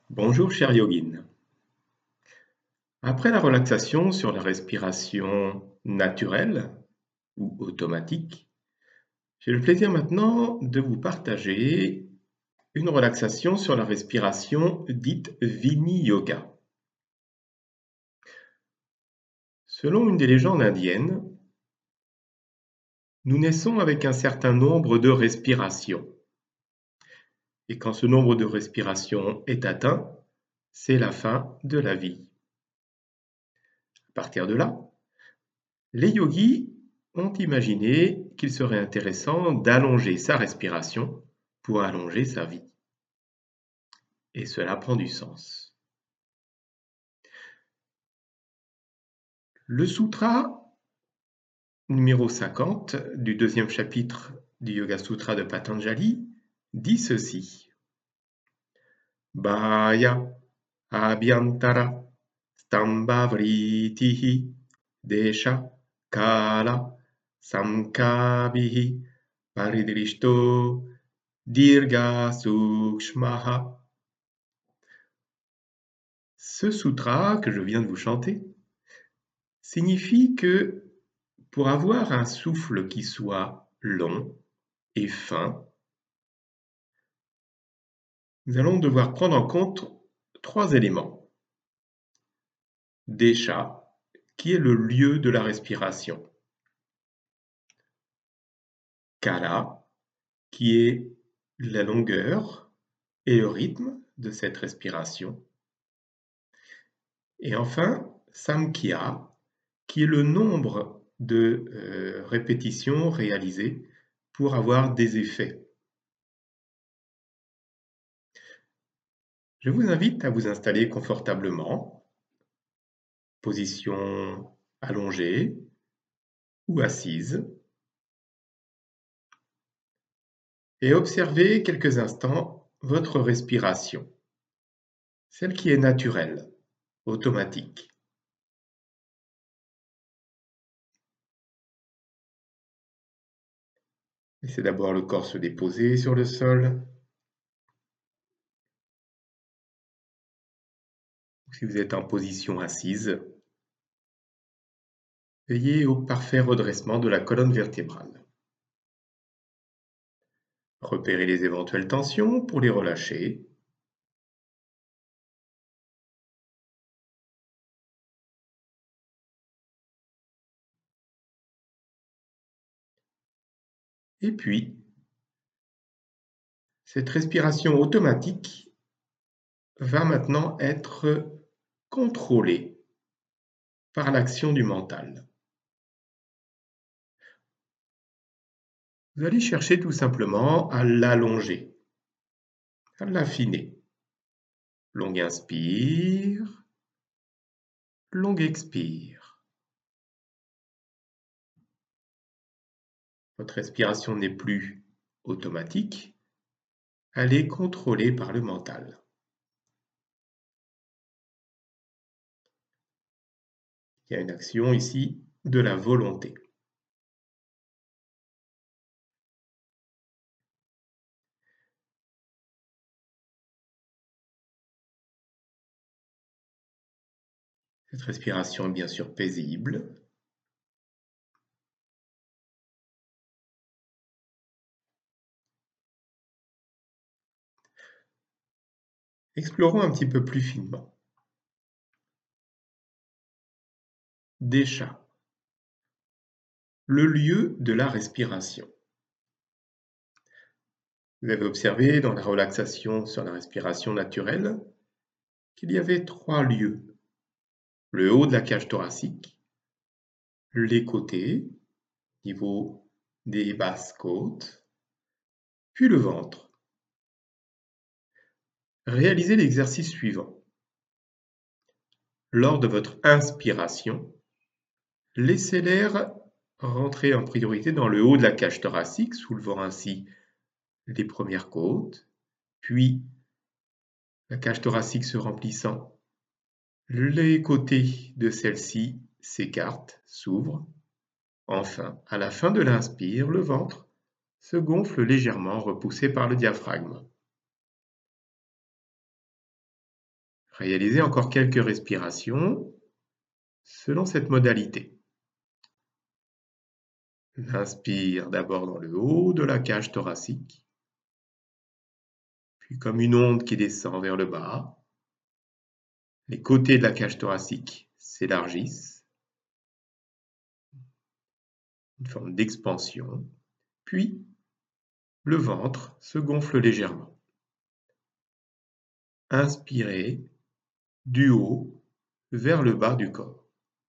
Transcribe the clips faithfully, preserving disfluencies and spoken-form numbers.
Bonjour cher yogin. Après la relaxation sur la respiration naturelle ou automatique, j'ai le plaisir maintenant de vous partager une relaxation sur la respiration dite Vini Yoga. Selon une des légendes indiennes, nous naissons avec un certain nombre de respirations. Et quand ce nombre de respirations est atteint, c'est la fin de la vie. À partir de là, les yogis ont imaginé qu'il serait intéressant d'allonger sa respiration pour allonger sa vie. Et cela prend du sens. Le sutra numéro cinquante du deuxième chapitre du Yoga Sutra de Patanjali dit ceci. Bhaya abhyantara stambhavritihi desha kala samkavihi paridrishto dirga sukshmaha. Ce sutra que je viens de vous chanter signifie que pour avoir un souffle qui soit long et fin, nous allons devoir prendre en compte trois éléments. Desha, qui est le lieu de la respiration. Kala, qui est la longueur et le rythme de cette respiration. Et enfin, Samkhya, qui est le nombre de euh, répétitions réalisées pour avoir des effets. Je vous invite à vous installer confortablement, position allongée ou assise, et observez quelques instants votre respiration, celle qui est naturelle, automatique. Laissez d'abord le corps se déposer sur le sol. Si vous êtes en position assise, veillez au parfait redressement de la colonne vertébrale. Repérez les éventuelles tensions pour les relâcher. Et puis, cette respiration automatique va maintenant être contrôlée par l'action du mental. Vous allez chercher tout simplement à l'allonger, à l'affiner. Long inspire, long expire. Votre respiration n'est plus automatique, elle est contrôlée par le mental. Il y a une action ici de la volonté. Cette respiration est bien sûr paisible. Explorons un petit peu plus finement. Desha, le lieu de la respiration. Vous avez observé dans la relaxation sur la respiration naturelle qu'il y avait trois lieux. Le haut de la cage thoracique, les côtés, niveau des basses côtes, puis le ventre. Réalisez l'exercice suivant. Lors de votre inspiration, laissez l'air rentrer en priorité dans le haut de la cage thoracique, soulevant ainsi les premières côtes, puis la cage thoracique se remplissant, les côtés de celle-ci s'écartent, s'ouvrent. Enfin, à la fin de l'inspire, le ventre se gonfle légèrement, repoussé par le diaphragme. Réalisez encore quelques respirations selon cette modalité. Inspire d'abord dans le haut de la cage thoracique, puis comme une onde qui descend vers le bas, les côtés de la cage thoracique s'élargissent, une forme d'expansion, puis le ventre se gonfle légèrement. Inspirez du haut vers le bas du corps.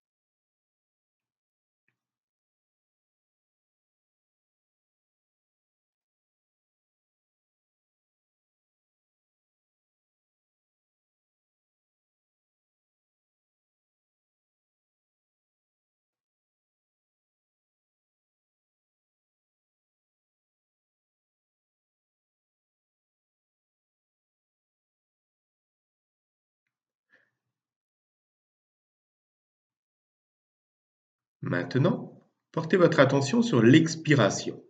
Maintenant, portez votre attention sur l'expiration.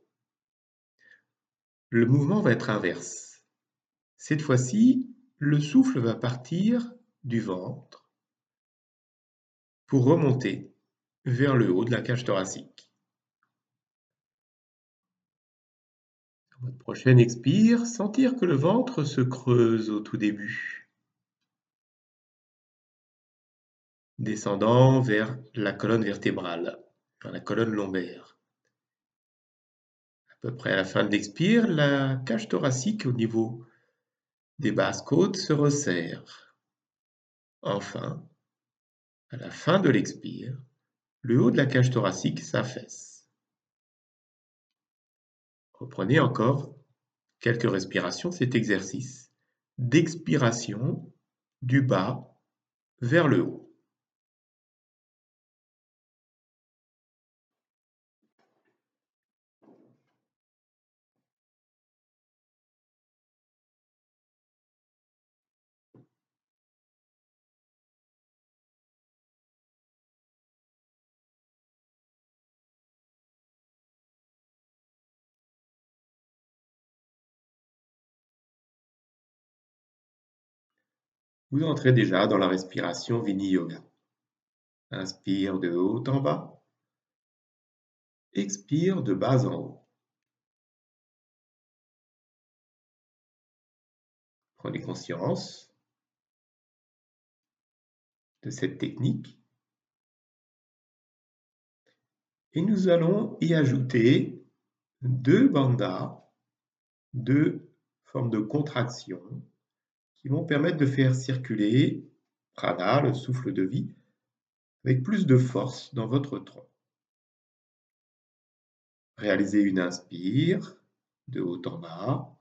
Le mouvement va être inverse. Cette fois-ci, le souffle va partir du ventre pour remonter vers le haut de la cage thoracique. Sur votre prochaine expire, sentir que le ventre se creuse au tout début, descendant vers la colonne vertébrale, vers la colonne lombaire. À peu près à la fin de l'expire, la cage thoracique au niveau des basses côtes se resserre. Enfin, à la fin de l'expire, le haut de la cage thoracique s'affaisse. Reprenez encore quelques respirations cet exercice d'expiration du bas vers le haut. Vous entrez déjà dans la respiration Vini-Yoga. Inspire de haut en bas, expire de bas en haut. Prenez conscience de cette technique et nous allons y ajouter deux bandhas, deux formes de contraction qui vont permettre de faire circuler prana, le souffle de vie, avec plus de force dans votre tronc. Réalisez une inspire de haut en bas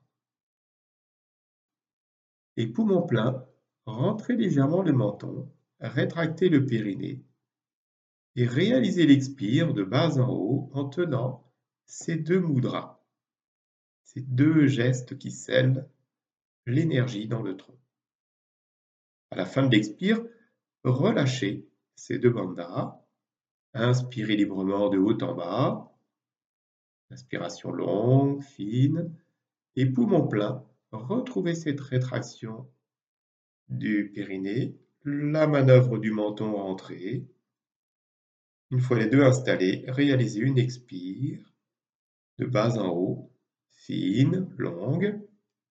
et poumon plein, rentrez légèrement le menton, rétractez le périnée et réalisez l'expire de bas en haut en tenant ces deux mudras, ces deux gestes qui scellent l'énergie dans le tronc. À la fin de l'expire, relâchez ces deux bandhas, inspirez librement de haut en bas, inspiration longue, fine, et poumon plein, retrouvez cette rétraction du périnée, la manœuvre du menton rentrée. Une fois les deux installés, réalisez une expire de bas en haut, fine, longue.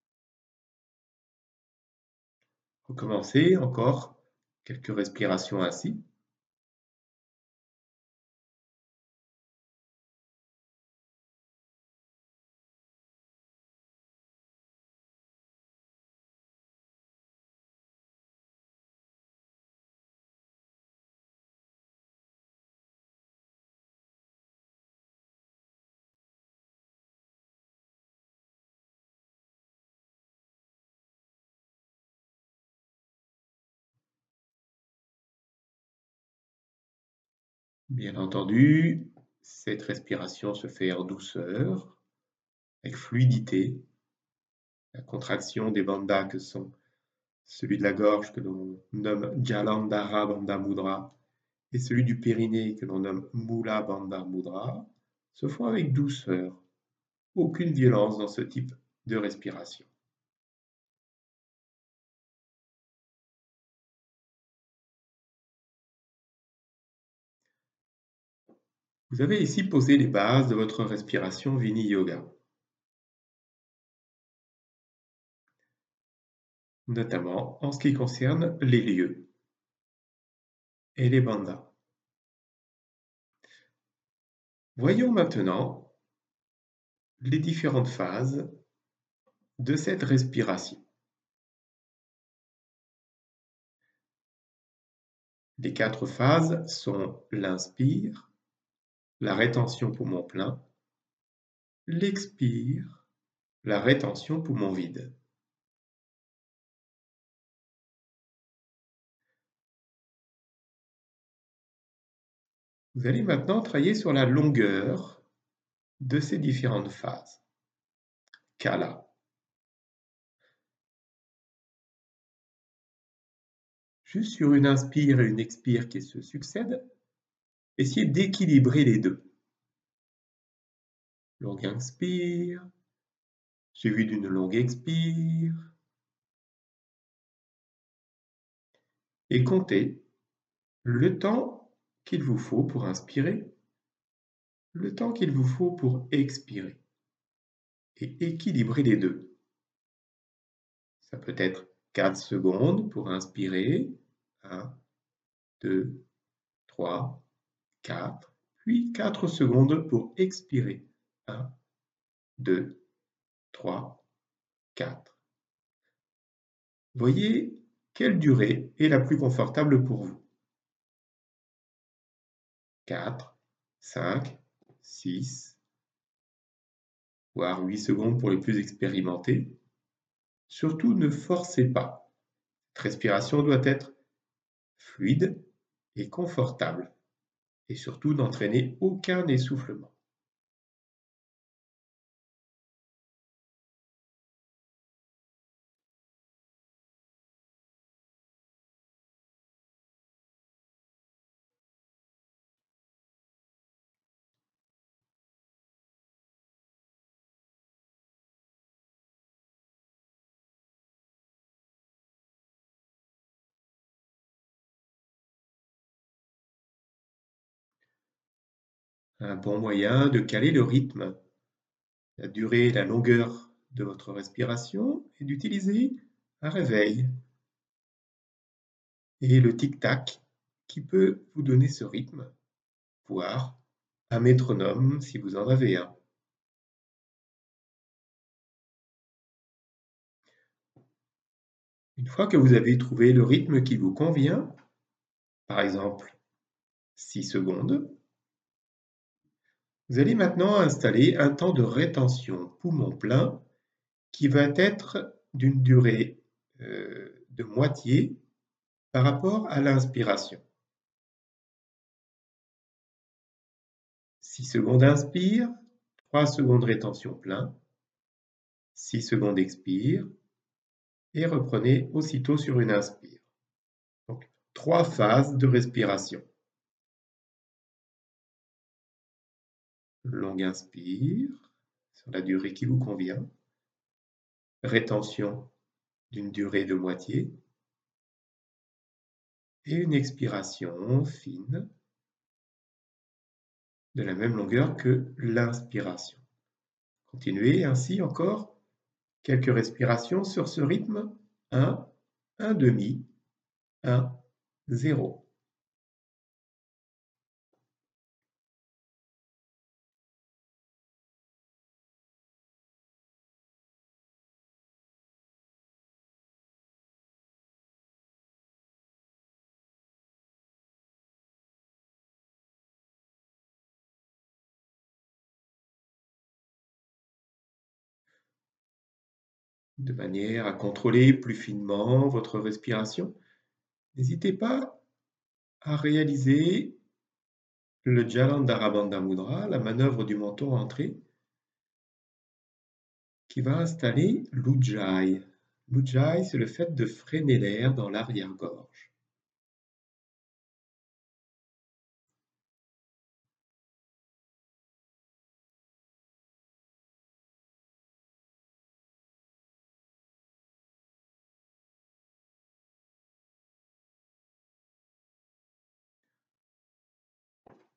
Recommencez encore quelques respirations ainsi. Bien entendu, cette respiration se fait en douceur, avec fluidité. La contraction des bandhas que sont celui de la gorge que l'on nomme Jalandhara Bandha Mudra et celui du périnée que l'on nomme Mula Bandha Mudra se font avec douceur. Aucune violence dans ce type de respiration. Vous avez ici posé les bases de votre respiration Vini Yoga, notamment en ce qui concerne les lieux et les bandhas. Voyons maintenant les différentes phases de cette respiration. Les quatre phases sont l'inspire, la rétention poumon plein, l'expire, la rétention poumon vide. Vous allez maintenant travailler sur la longueur de ces différentes phases. Kala. Juste sur une inspire et une expire qui se succèdent, essayez d'équilibrer les deux. Longue inspire, suivi d'une longue expire. Et comptez le temps qu'il vous faut pour inspirer, le temps qu'il vous faut pour expirer. Et équilibrer les deux. Ça peut être quatre secondes pour inspirer. un, deux, trois, quatre. Puis quatre secondes pour expirer. un, deux, trois, quatre. Voyez quelle durée est la plus confortable pour vous. quatre, cinq, six, voire huit secondes pour les plus expérimentés. Surtout, ne forcez pas. Cette respiration doit être fluide et confortable. Et surtout, n'entraînez aucun essoufflement. Un bon moyen de caler le rythme, la durée et la longueur de votre respiration est d'utiliser un réveil et le tic-tac qui peut vous donner ce rythme, voire un métronome si vous en avez un. Une fois que vous avez trouvé le rythme qui vous convient, par exemple six secondes, vous allez maintenant installer un temps de rétention poumon plein qui va être d'une durée euh, de moitié par rapport à l'inspiration. six secondes inspire, trois secondes rétention plein, six secondes expire et reprenez aussitôt sur une inspire. Donc, trois phases de respiration. Longue inspire sur la durée qui vous convient. Rétention d'une durée de moitié. Et une expiration fine de la même longueur que l'inspiration. Continuez ainsi encore quelques respirations sur ce rythme. un, un demi, un, zéro. De manière à contrôler plus finement votre respiration, n'hésitez pas à réaliser le Jalandhara Bandha Mudra, la manœuvre du menton entré, qui va installer l'Ujjayi. L'Ujjayi, c'est le fait de freiner l'air dans l'arrière-gorge.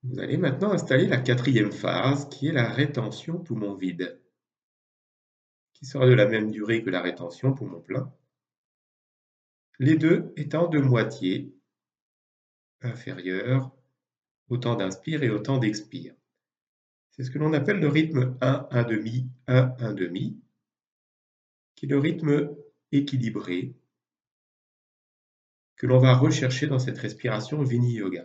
Vous allez maintenant installer la quatrième phase qui est la rétention poumon vide, qui sera de la même durée que la rétention poumon plein, les deux étant de moitié inférieures au temps d'inspire et au temps d'expire. C'est ce que l'on appelle le rythme un un demi, un un demi, qui est le rythme équilibré que l'on va rechercher dans cette respiration Vini Yoga.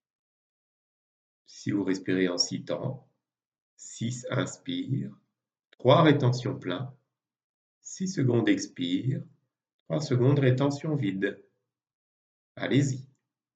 Si vous respirez en six temps, six inspire, trois rétention plein, six secondes expire, trois secondes rétention vide. Allez-y.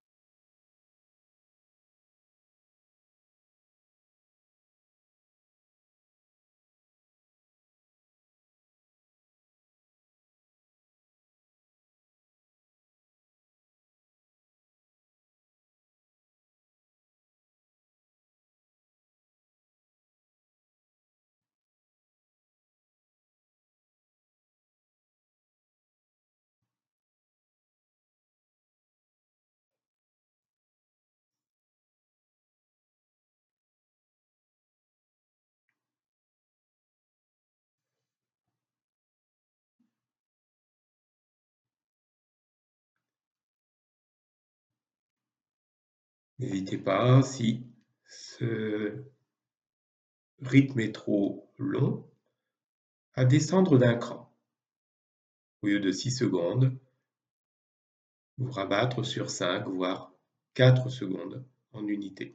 N'hésitez pas, si ce rythme est trop long, à descendre d'un cran. Au lieu de six secondes, vous rabattre sur cinq, voire quatre secondes en unité.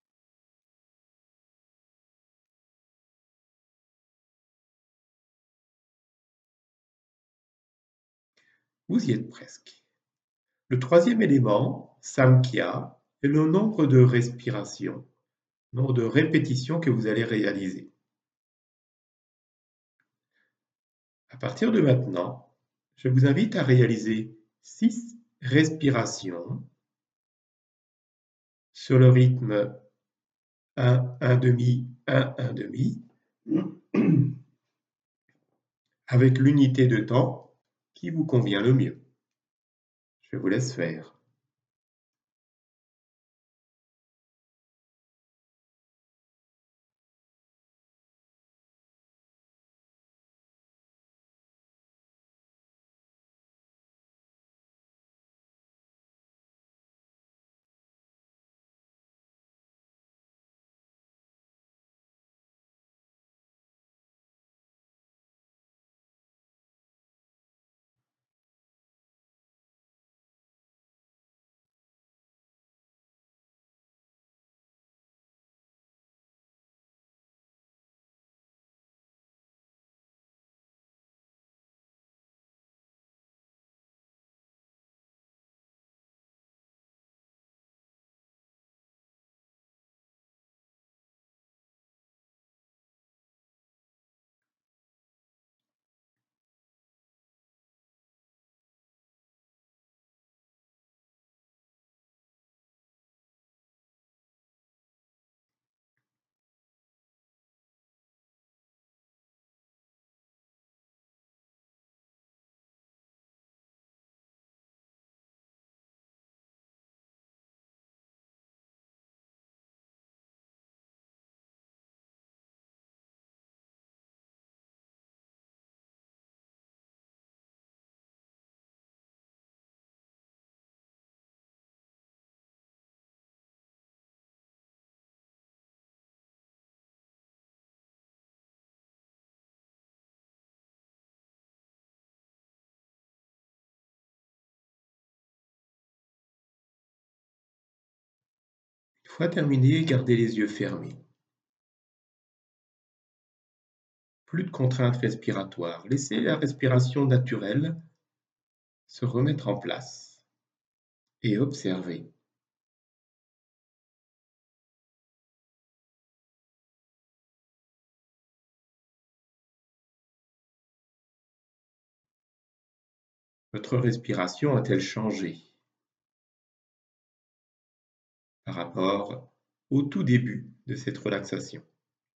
Vous y êtes presque. Le troisième élément, Samkhya, est le nombre de respirations, nombre de répétitions que vous allez réaliser. À partir de maintenant, je vous invite à réaliser six respirations sur le rythme un un demi, un un demi, avec l'unité de temps qui vous convient le mieux. Je vous laisse faire. Une fois terminé, gardez les yeux fermés. Plus de contraintes respiratoires. Laissez la respiration naturelle se remettre en place et observez. Votre respiration a-t-elle changé par rapport au tout début de cette relaxation?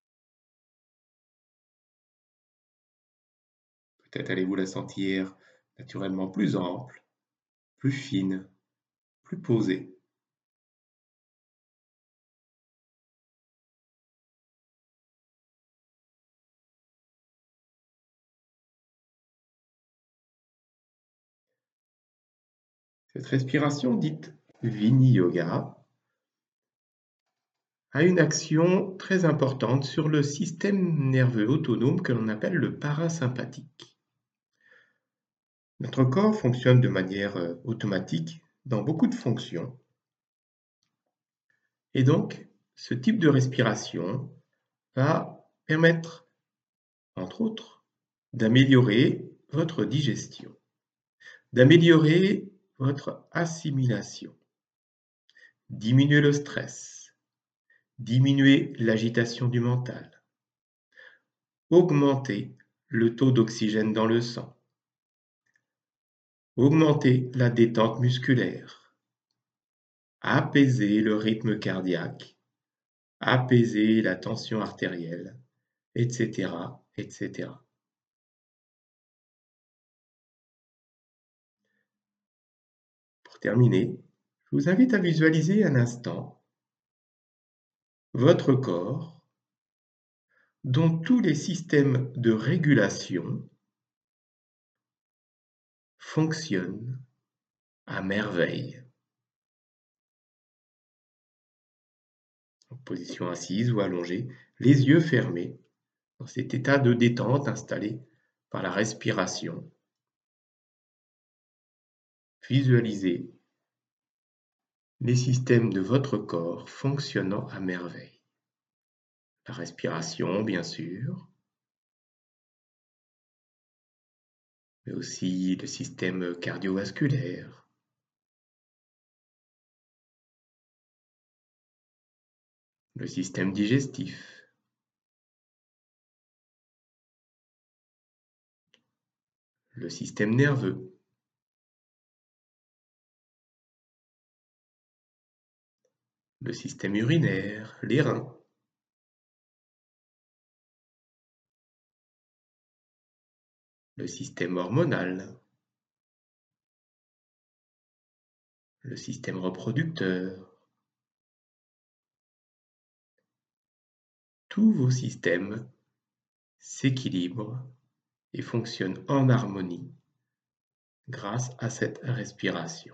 Peut-être allez-vous la sentir naturellement plus ample, plus fine, plus posée. Cette respiration dite Vini Yoga a une action très importante sur le système nerveux autonome que l'on appelle le parasympathique. Notre corps fonctionne de manière euh, automatique dans beaucoup de fonctions. Et donc, ce type de respiration va permettre, entre autres, d'améliorer votre digestion, d'améliorer votre assimilation, diminuer le stress, diminuer l'agitation du mental, augmenter le taux d'oxygène dans le sang, augmenter la détente musculaire, apaiser le rythme cardiaque, apaiser la tension artérielle, et cetera, et cetera. Pour terminer, je vous invite à visualiser un instant votre corps dont tous les systèmes de régulation fonctionnent à merveille. En position assise ou allongée, les yeux fermés, dans cet état de détente installé par la respiration. Visualisez les systèmes de votre corps fonctionnant à merveille. La respiration, bien sûr, mais aussi le système cardiovasculaire, le système digestif, le système nerveux, le système urinaire, les reins, le système hormonal, le système reproducteur. Tous vos systèmes s'équilibrent et fonctionnent en harmonie grâce à cette respiration.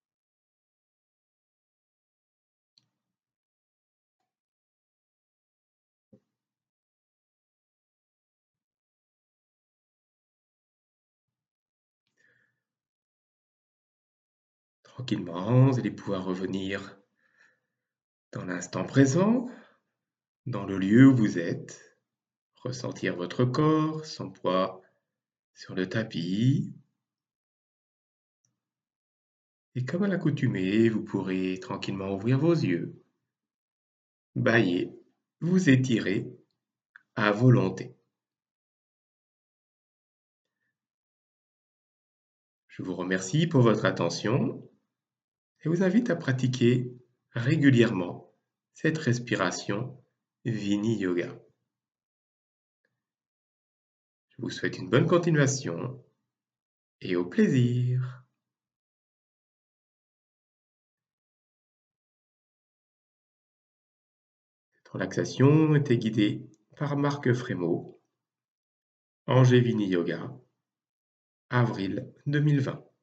Tranquillement, vous allez pouvoir revenir dans l'instant présent, dans le lieu où vous êtes, ressentir votre corps, son poids sur le tapis. Et comme à l'accoutumée, vous pourrez tranquillement ouvrir vos yeux, bâiller, vous étirer à volonté. Je vous remercie pour votre attention et vous invite à pratiquer régulièrement cette respiration Vini Yoga. Je vous souhaite une bonne continuation et au plaisir. Cette relaxation était guidée par Marc Frémaux, Angers Vini Yoga, avril deux mille vingt.